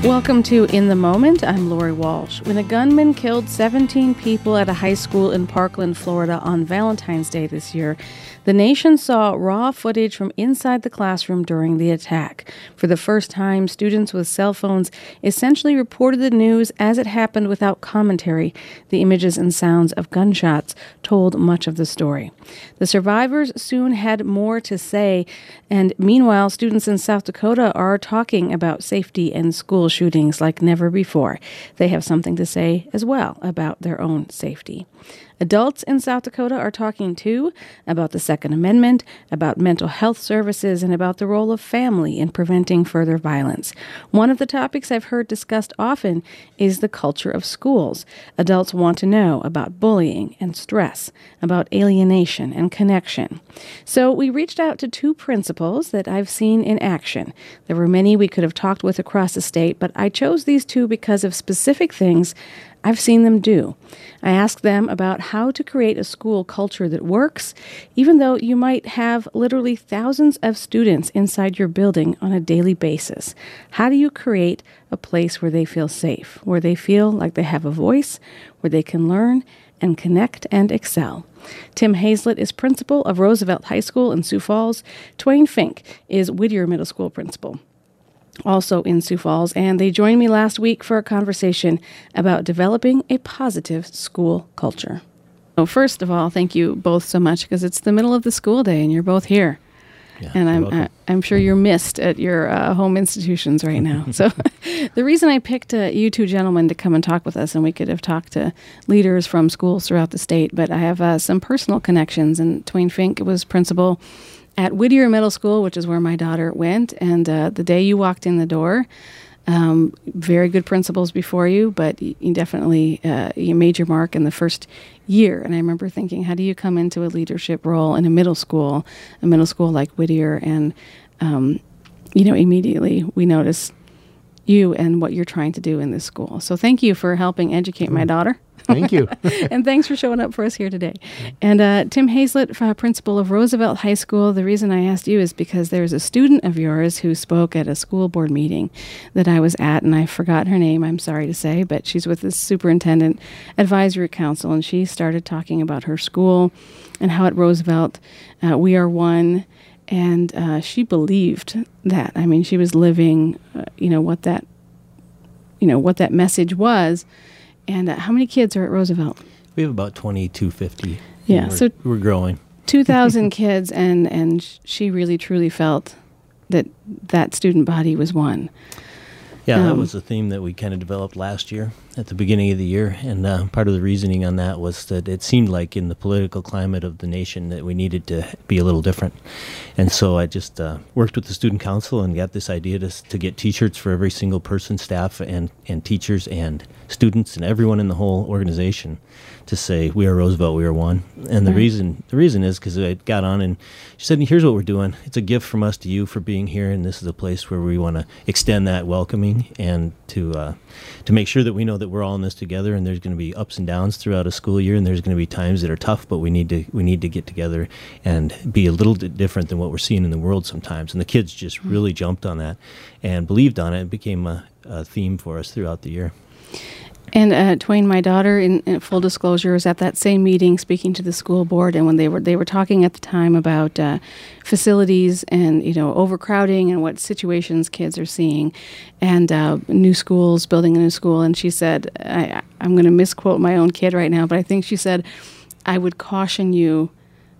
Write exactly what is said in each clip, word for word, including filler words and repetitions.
Welcome to In the Moment. I'm Lori Walsh. When a gunman killed seventeen people at a high school in Parkland, Florida on Valentine's Day this year, the nation saw raw footage from inside the classroom during the attack. For the first time, students with cell phones essentially reported the news as it happened without commentary. The images and sounds of gunshots told much of the story. The survivors soon had more to say, and meanwhile, students in South Dakota are talking about safety and school shootings like never before. They have something to say as well about their own safety. Adults in South Dakota are talking, too, about the Second Amendment, about mental health services, and about the role of family in preventing further violence. One of the topics I've heard discussed often is the culture of schools. Adults want to know about bullying and stress, about alienation and connection. So we reached out to two principals that I've seen in action. There were many we could have talked with across the state, but I chose these two because of specific things I've seen them do. I asked them about how to create a school culture that works, even though you might have literally thousands of students inside your building on a daily basis. How do you create a place where they feel safe, where they feel like they have a voice, where they can learn and connect and excel? Tim Hazlett is principal of Roosevelt High School in Sioux Falls. Twain Fink is Whittier Middle School principal, also in Sioux Falls, and they joined me last week for a conversation about developing a positive school culture. So first of all, thank you both so much, because it's the middle of the school day and you're both here. Yeah, and I'm uh, I'm sure you're missed at your uh, home institutions right now. So the reason I picked uh, you two gentlemen to come and talk with us, and we could have talked to leaders from schools throughout the state, but I have uh, some personal connections, and Twain Fink was principal at Whittier Middle School, which is where my daughter went. And uh, the day you walked in the door, um, very good principals before you, but you, you definitely uh, you made your mark in the first year. And I remember thinking, how do you come into a leadership role in a middle school, a middle school like Whittier? And, um, you know, immediately we noticed you and what you're trying to do in this school. So thank you for helping educate my daughter. Thank you. And thanks for showing up for us here today. And uh, Tim Hazlett, uh, principal of Roosevelt High School, the reason I asked you is because there's a student of yours who spoke at a school board meeting that I was at, and I forgot her name, I'm sorry to say, but she's with the Superintendent Advisory Council, and she started talking about her school and how at Roosevelt uh, we are one, and uh, she believed that. I mean, she was living, uh, you know, what that, you know, what that message was. And uh, how many kids are at Roosevelt? We have about twenty-two fifty. Yeah, we're, so we're growing. two thousand kids, and, and she really, truly felt that that student body was one. Yeah, um, that was a theme that we kind of developed last year at the beginning of the year. And uh, part of the reasoning on that was that it seemed like in the political climate of the nation that we needed to be a little different. And so I just uh, worked with the student council and got this idea to, to get T-shirts for every single person, staff and, and teachers and students and everyone in the whole organization to say, we are Roosevelt, we are one. And the Right. reason the reason is because I got on and she said, here's what we're doing. It's a gift from us to you for being here, and this is a place where we want to extend that welcoming and to uh, to make sure that we know that we're all in this together, and there's going to be ups and downs throughout a school year, and there's going to be times that are tough, but we need to we need to get together and be a little bit different than what we're seeing in the world sometimes. And the kids just really jumped on that and believed on it. It became a, a theme for us throughout the year. And uh, Twain, my daughter, in, in full disclosure, was at that same meeting speaking to the school board, and when they were they were talking at the time about uh, facilities and, you know, overcrowding and what situations kids are seeing, and uh, new schools, building a new school, and she said, I, I'm going to misquote my own kid right now, but I think she said, I would caution you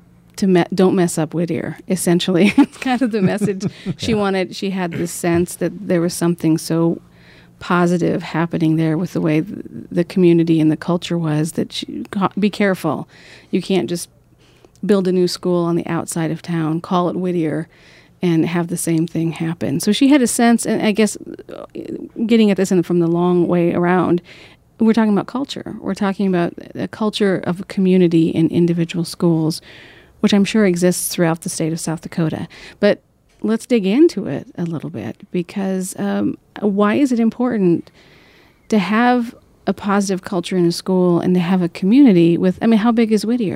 to me- don't mess up Whittier, essentially. It's kind of the message she Yeah. wanted. She had this sense that there was something so positive happening there with the way th- the community and the culture was, that you, be careful. You can't just build a new school on the outside of town, call it Whittier, and have the same thing happen. So she had a sense, and I guess uh, getting at this in, from the long way around, we're talking about culture. We're talking about a culture of a community in individual schools, which I'm sure exists throughout the state of South Dakota. But let's dig into it a little bit, because um, why is it important to have a positive culture in a school and to have a community with, I mean, how big is Whittier?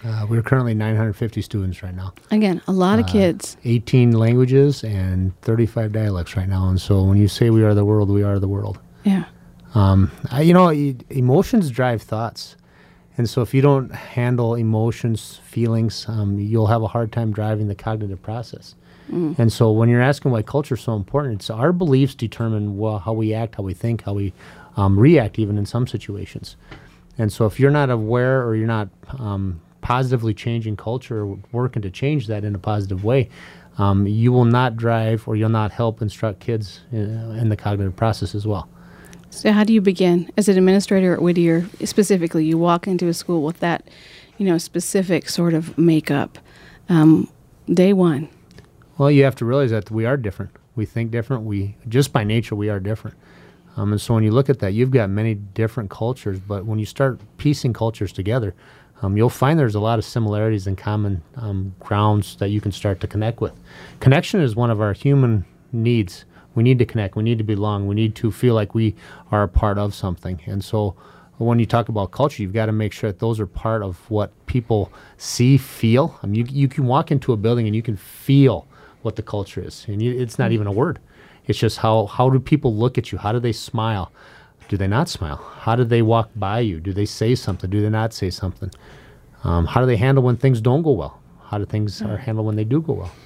Uh, we're currently nine hundred fifty students right now. Again, a lot of Uh, kids. eighteen languages and thirty-five dialects right now. And so when you say we are the world, we are the world. Yeah. Um, I, you know, e- emotions drive thoughts. And so if you don't handle emotions, feelings, um, you'll have a hard time driving the cognitive process. Mm. And so when you're asking why culture is so important, it's our beliefs determine well, how we act, how we think, how we um, react even in some situations. And so if you're not aware or you're not um, positively changing culture or working to change that in a positive way, um, you will not drive or you'll not help instruct kids in, in the cognitive process as well. So how do you begin as an administrator at Whittier? Specifically, you walk into a school with that, you know, specific sort of makeup. Um, day one. Well, you have to realize that we are different. We think different. We just by nature we are different. Um, and so when you look at that, you've got many different cultures. But when you start piecing cultures together, um, you'll find there's a lot of similarities and common um, grounds that you can start to connect with. Connection is one of our human needs. We need to connect. We need to belong. We need to feel like we are a part of something. And so when you talk about culture, you've got to make sure that those are part of what people see, feel. I mean, you, you can walk into a building and you can feel what the culture is. And you, it's not even a word. It's just how, how do people look at you? How do they smile? Do they not smile? How do they walk by you? Do they say something? Do they not say something? Um, how do they handle when things don't go well? How do things are handled when they do go well?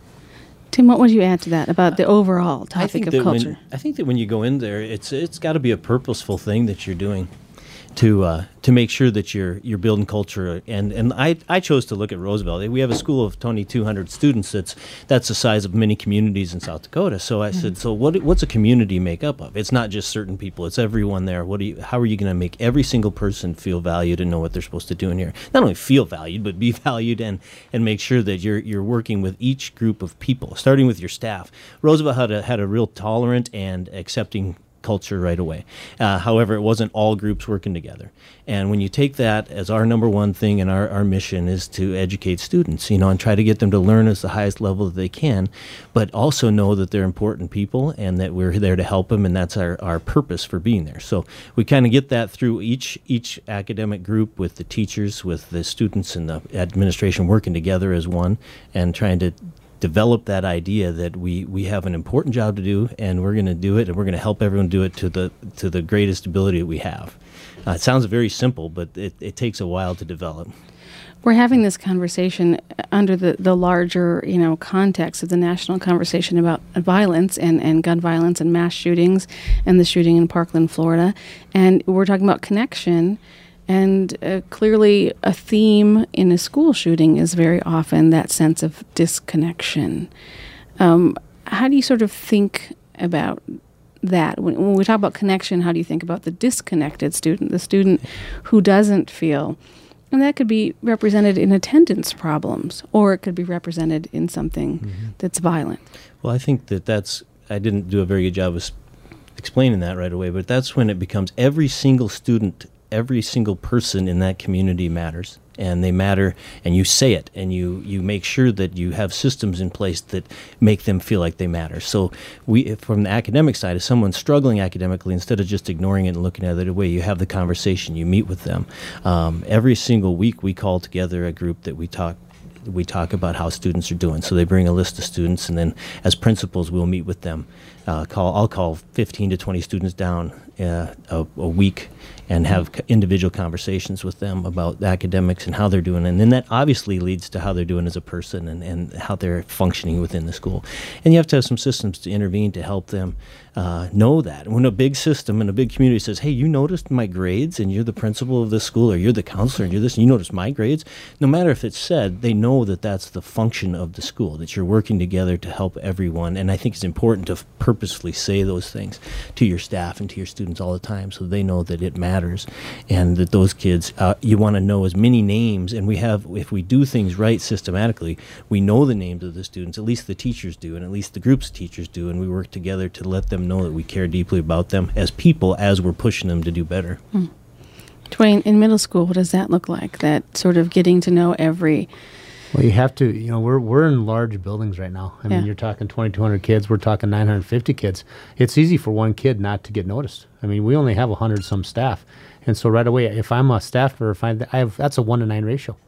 Tim, what would you add to that about the overall topic I think of that culture? When, I think that when you go in there, it's it's got to be a purposeful thing that you're doing to uh, to make sure that you're you're building culture. And and I, I chose to look at Roosevelt. We have a school of twenty-two hundred students that's that's the size of many communities in South Dakota. So I mm-hmm. said, so what what's a community make up of? It's not just certain people. It's everyone there. What do you? How are you going to make every single person feel valued and know what they're supposed to do in here? Not only feel valued, but be valued and and make sure that you're you're working with each group of people, starting with your staff. Roosevelt had a had a real tolerant and accepting culture right away. Uh, however, it wasn't all groups working together. And when you take that as our number one thing and our, our mission is to educate students, you know, and try to get them to learn at the highest level that they can, but also know that they're important people and that we're there to help them, and that's our, our purpose for being there. So we kind of get that through each each academic group with the teachers, with the students and the administration working together as one and trying to develop that idea that we, we have an important job to do and we're going to do it and we're going to help everyone do it to the to the greatest ability that we have. Uh, it sounds very simple, but it, it takes a while to develop. We're having this conversation under the, the larger, you know, context of the national conversation about violence and, and gun violence and mass shootings and the shooting in Parkland, Florida. And we're talking about connection. And uh, clearly a theme in a school shooting is very often that sense of disconnection. Um, how do you sort of think about that? When, when we talk about connection, how do you think about the disconnected student, the student who doesn't feel? And that could be represented in attendance problems, or it could be represented in something mm-hmm. that's violent. Well, I think that that's, I didn't do a very good job of explaining that right away, but that's when it becomes every single student, every single person in that community matters, and they matter, and you say it, and you, you make sure that you have systems in place that make them feel like they matter. So we, from the academic side, if someone's struggling academically, instead of just ignoring it and looking at it away, you have the conversation, you meet with them. Um, every single week we call together a group that we talk we talk about how students are doing. So they bring a list of students, and then as principals, we'll meet with them. Uh, call I'll call fifteen to twenty students down uh, a, a week and have individual conversations with them about academics and how they're doing. And then that obviously leads to how they're doing as a person and, and how they're functioning within the school. And you have to have some systems to intervene to help them uh, know that. When a big system and a big community says, hey, you noticed my grades and you're the principal of this school, or you're the counselor and you're this and you noticed my grades, no matter if it's said, they know that that's the function of the school, that you're working together to help everyone. And I think it's important to purposefully say those things to your staff and to your students all the time so they know that it matters. And that those kids, uh, you want to know as many names, and we have, if we do things right systematically, we know the names of the students, at least the teachers do, and at least the groups of teachers do, and we work together to let them know that we care deeply about them as people as we're pushing them to do better. Hmm. Dwayne, in middle school, what does that look like, that sort of getting to know every... Well, you have to, you know, we're we're in large buildings right now. I yeah. mean, you're talking twenty-two hundred kids, we're talking nine hundred fifty kids. It's easy for one kid not to get noticed. I mean, we only have one hundred some staff. And so right away, if I'm a staffer, if I, I have, that's a one to nine ratio.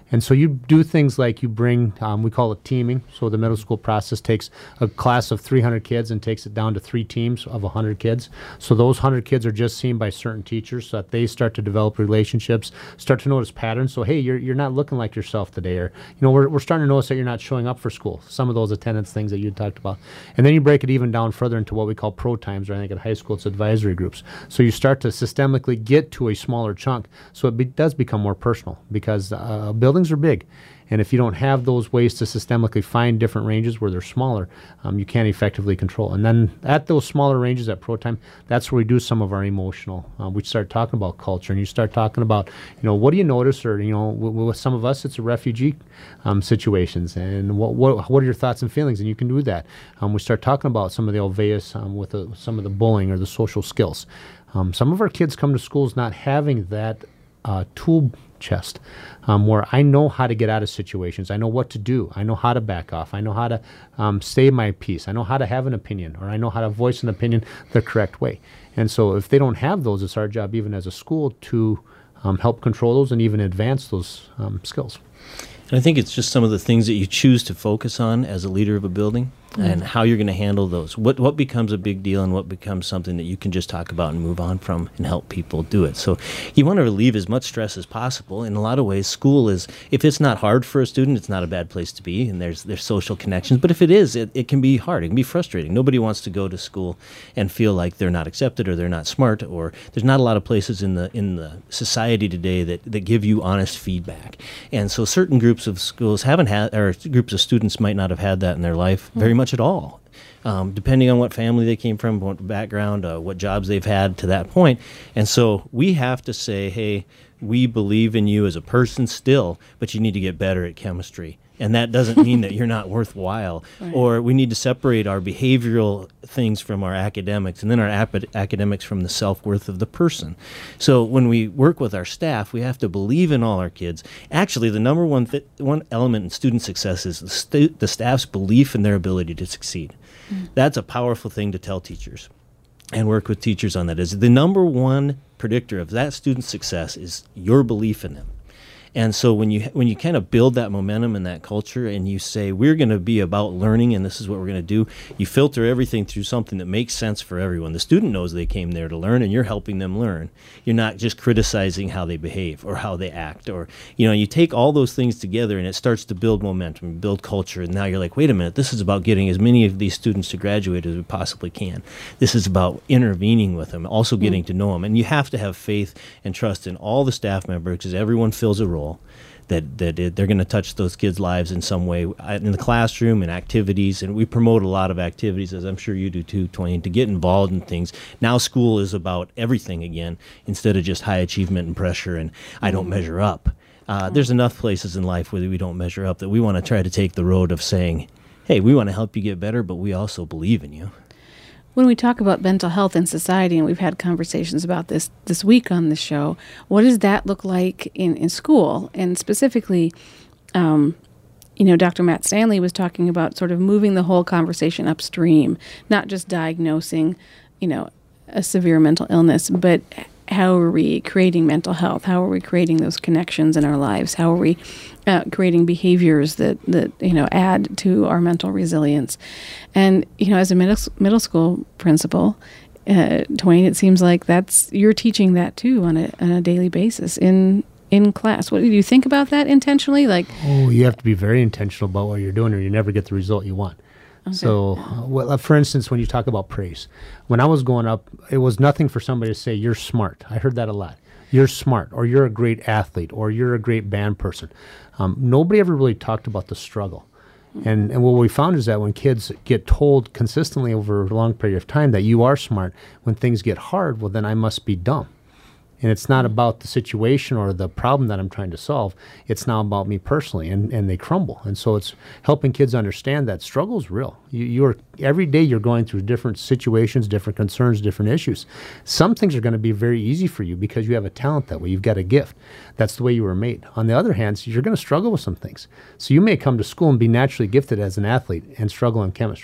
And so you do things like you bring, um, we call it teaming. So the middle school process takes a class of three hundred kids and takes it down to three teams of one hundred kids. So those one hundred kids are just seen by certain teachers so that they start to develop relationships, start to notice patterns. So, hey, you're, you're not looking like yourself today. Or, you know, we're, we're starting to notice that you're not showing up for school. Some of those attendance things that you talked about. And then you break it even down further into what we call pro times, or I think in high school it's advisory groups. So you start to systemically get to a smaller chunk. So it be, does become more personal because uh, buildings are big. And if you don't have those ways to systemically find different ranges where they're smaller, um, you can't effectively control. And then at those smaller ranges at Pro Time, that's where we do some of our emotional. Uh, we start talking about culture, and you start talking about, you know, what do you notice? Or, you know, w- with some of us, it's a refugee um, situations. And what, what what are your thoughts and feelings? And you can do that. Um, we start talking about some of the Alveus um, with the, some of the bullying or the social skills. Um, some of our kids come to schools not having that uh, tool chest um, where I know how to get out of situations. I know what to do. I know how to back off. I know how to um, stay my peace. I know how to have an opinion, or I know how to voice an opinion the correct way. And so if they don't have those, it's our job even as a school to um, help control those and even advance those um, skills. And I think it's just some of the things that you choose to focus on as a leader of a building, mm-hmm. and how you're going to handle those. What what becomes a big deal and what becomes something that you can just talk about and move on from and help people do it. So you want to relieve as much stress as possible. In a lot of ways, school is, if it's not hard for a student, it's not a bad place to be, and there's there's social connections. But if it is, it, it can be hard. It can be frustrating. Nobody wants to go to school and feel like they're not accepted or they're not smart, or there's not a lot of places in the in the society today that, that give you honest feedback. And so certain groups of schools haven't had, or groups of students might not have had that in their life very much at all, um, depending on what family they came from, what background, uh, what jobs they've had to that point. And so we have to say, hey, we believe in you as a person still, but you need to get better at chemistry. And that doesn't mean that you're not worthwhile. Right. Or we need to separate our behavioral things from our academics, and then our ap- academics from the self-worth of the person. So when we work with our staff, we have to believe in all our kids. Actually, the number one th- one element in student success is the, stu- the staff's belief in their ability to succeed. Mm. That's a powerful thing to tell teachers and work with teachers on that. Is the number one predictor of that student's success is your belief in them. And so when you when you kind of build that momentum and that culture, and you say, we're going to be about learning and this is what we're going to do, you filter everything through something that makes sense for everyone. The student knows they came there to learn, and you're helping them learn. You're not just criticizing how they behave or how they act. Or, you know, you take all those things together, and it starts to build momentum, build culture. And now you're like, wait a minute, this is about getting as many of these students to graduate as we possibly can. This is about intervening with them, also getting mm. to know them. And you have to have faith and trust in all the staff members, because everyone fills a role. That, that it, they're going to touch those kids' lives in some way in the classroom and activities. And we promote a lot of activities, as I'm sure you do too, Twain, to get involved in things. Now school is about everything again, instead of just high achievement and pressure and I don't measure up. Uh, there's enough places in life where we don't measure up, that we want to try to take the road of saying, hey, we want to help you get better, but we also believe in you. When we talk about mental health in society, and we've had conversations about this this week on the show, what does that look like in, in school? And specifically, um, you know, Doctor Matt Stanley was talking about sort of moving the whole conversation upstream, not just diagnosing, you know, a severe mental illness, but how are we creating mental health? How are we creating those connections in our lives? How are we uh, creating behaviors that, that, you know, add to our mental resilience? And, you know, as a middle, middle school principal, uh, Twain, it seems like that's, you're teaching that too on a, on a daily basis in in class. What do you think about that intentionally? Like, oh, you have to be very intentional about what you're doing, or you never get the result you want. Okay. So, uh, well, for instance, when you talk about praise, when I was growing up, it was nothing for somebody to say, you're smart. I heard that a lot. You're smart, or you're a great athlete, or you're a great band person. Um, nobody ever really talked about the struggle. Mm-hmm. And, and what we found is that when kids get told consistently over a long period of time that you are smart, when things get hard, well, then I must be dumb. And it's not about the situation or the problem that I'm trying to solve. It's now about me personally, and, and they crumble. And so it's helping kids understand that struggle is real. You, you're every day you're going through different situations, different concerns, different issues. Some things are going to be very easy for you because you have a talent that way. You've got a gift. That's the way you were made. On the other hand, you're going to struggle with some things. So you may come to school and be naturally gifted as an athlete and struggle in chemistry.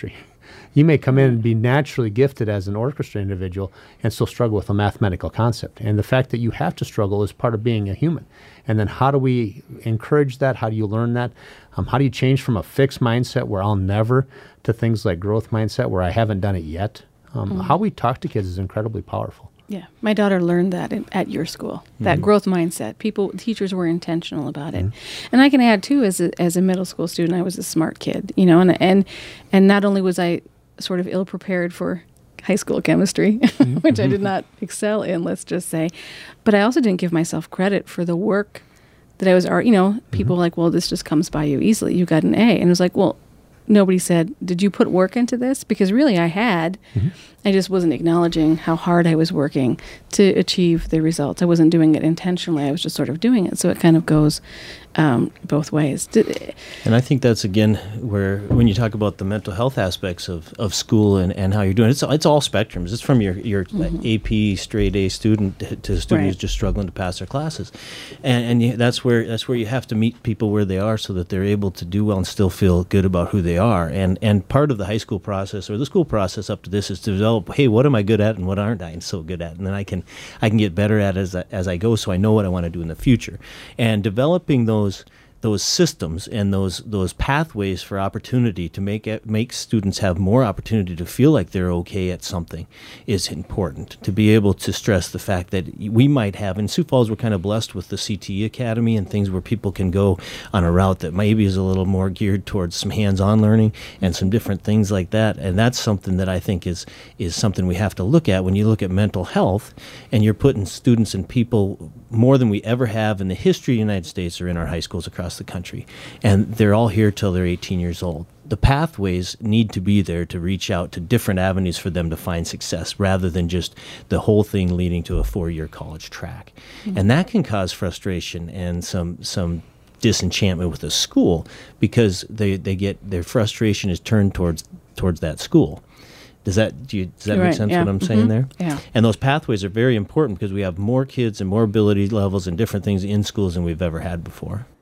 You may come in and be naturally gifted as an orchestra individual and still struggle with a mathematical concept. And the fact that you have to struggle is part of being a human. And then how do we encourage that? How do you learn that? Um, how do you change from a fixed mindset where I'll never to things like growth mindset where I haven't done it yet? Um, mm-hmm. How we talk to kids is incredibly powerful. Yeah, my daughter learned that in, at your school, that mm-hmm. growth mindset. People, teachers were intentional about it. Mm-hmm. And I can add, too, as a, as a middle school student, I was a smart kid, you know, and and, and not only was I sort of ill-prepared for high school chemistry, mm-hmm. which I did not excel in, let's just say, but I also didn't give myself credit for the work that I was, you know, people mm-hmm. were like, well, this just comes by you easily. You got an A. And it was like, well, nobody said, did you put work into this? Because really I had. Mm-hmm. I just wasn't acknowledging how hard I was working to achieve the results. I wasn't doing it intentionally. I was just sort of doing it. So it kind of goes um, both ways. And I think that's, again, where when you talk about the mental health aspects of, of school and, and how you're doing, it's it's all spectrums. It's from your, your mm-hmm. A P straight A student to a student right. who's just struggling to pass their classes. And, and you, that's where that's where you have to meet people where they are so that they're able to do well and still feel good about who they are. And, and part of the high school process or the school process up to this is to develop, hey, what am I good at and what aren't I so good at? And then I can I can get better at it as I, as I go so I know what I want to do in the future. And developing those those systems and those those pathways for opportunity to make it, make students have more opportunity to feel like they're okay at something is important. To be able to stress the fact that we might have, in Sioux Falls we're kind of blessed with the C T E Academy and things where people can go on a route that maybe is a little more geared towards some hands-on learning and some different things like that. And that's something that I think is is something we have to look at when you look at mental health and you're putting students and people more than we ever have in the history of the United States or in our high schools across the country. And they're all here till they're eighteen years old. The pathways need to be there to reach out to different avenues for them to find success rather than just the whole thing leading to a four-year college track. Mm-hmm. And that can cause frustration and some some disenchantment with the school because they, they get their frustration is turned towards towards that school. Does that do you, does that right, make sense yeah. what I'm mm-hmm. saying there? Yeah. And those pathways are very important because we have more kids and more ability levels and different things in schools than we've ever had before.